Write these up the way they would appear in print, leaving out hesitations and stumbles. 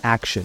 action,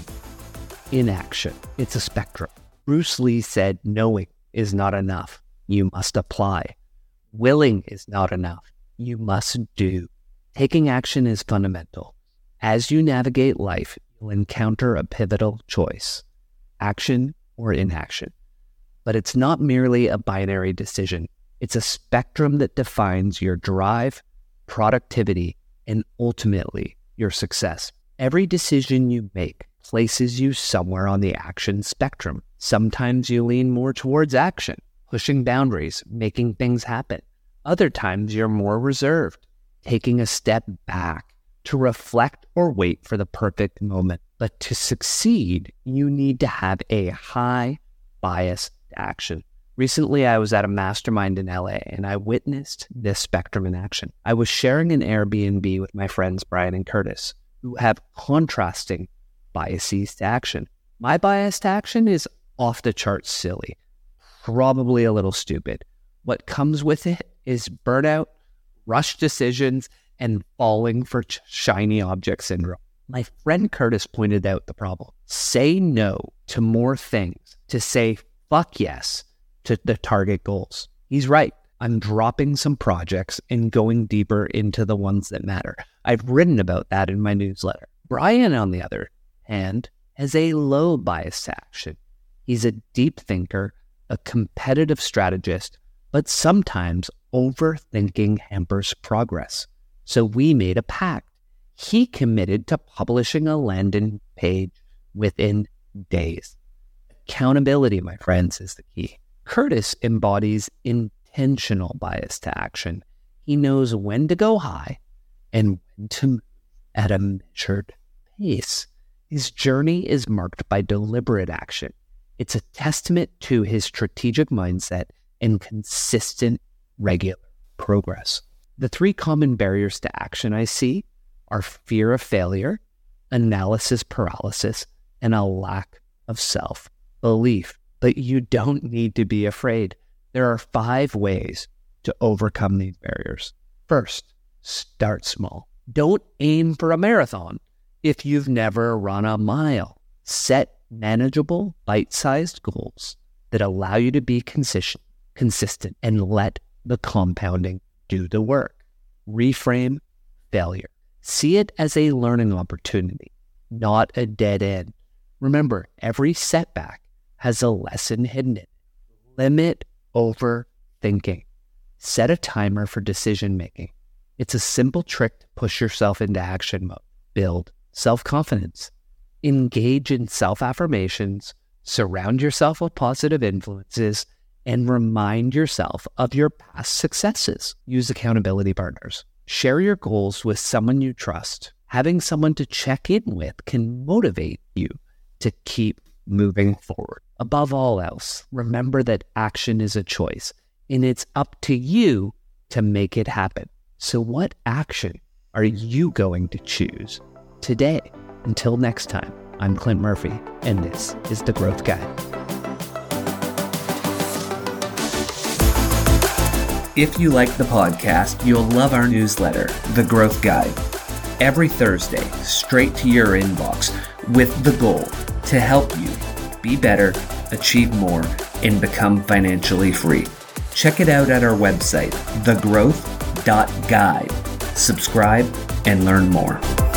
inaction. It's a spectrum. Bruce Lee said, knowing is not enough. You must apply. Willing is not enough. You must do. Taking action is fundamental. As you navigate life, you'll encounter a pivotal choice, action or inaction. But it's not merely a binary decision. It's a spectrum that defines your drive, productivity, and ultimately your success. Every decision you make places you somewhere on the action spectrum. Sometimes you lean more towards action, pushing boundaries, making things happen. Other times you're more reserved, taking a step back to reflect or wait for the perfect moment. But to succeed, you need to have a high bias to action. Recently, I was at a mastermind in LA and I witnessed this spectrum in action. I was sharing an Airbnb with my friends Brian and Curtis, who have contrasting biases to action. My bias to action is off the charts silly, probably a little stupid. What comes with it is burnout, rushed decisions, and falling for shiny object syndrome. My friend Curtis pointed out the problem. Say no to more things to say fuck yes to the target goals. He's right. I'm dropping some projects and going deeper into the ones that matter. I've written about that in my newsletter. Brian, on the other hand, has a low bias to action. He's a deep thinker, a competitive strategist, but sometimes overthinking hampers progress. So we made a pact. He committed to publishing a landing page within days. Accountability, my friends, is the key. Curtis embodies intentional bias to action. He knows when to go high and when to move at a measured pace. His journey is marked by deliberate action. It's a testament to his strategic mindset and consistent, regular progress. The three common barriers to action I see are fear of failure, analysis paralysis, and a lack of self-belief. But you don't need to be afraid. There are 5 ways to overcome these barriers. First, start small. Don't aim for a marathon if you've never run a mile. Set manageable, bite-sized goals that allow you to be consistent and let the compounding do the work. Reframe failure. See it as a learning opportunity, not a dead end. Remember, every setback has a lesson hidden in it. Limit overthinking. Set a timer for decision making. It's a simple trick to push yourself into action mode. Build self-confidence. Engage in self-affirmations. Surround yourself with positive influences and remind yourself of your past successes. Use accountability partners. Share your goals with someone you trust. Having someone to check in with can motivate you to keep moving forward. Above all else, remember that action is a choice, and it's up to you to make it happen. So what action are you going to choose today? Until next time, I'm Clint Murphy, and this is The Growth Guide. If you like the podcast, you'll love our newsletter, The Growth Guide. Every Thursday, straight to your inbox, with the goal to help you be better, achieve more, and become financially free. Check it out at our website, thegrowth.guide. Subscribe and learn more.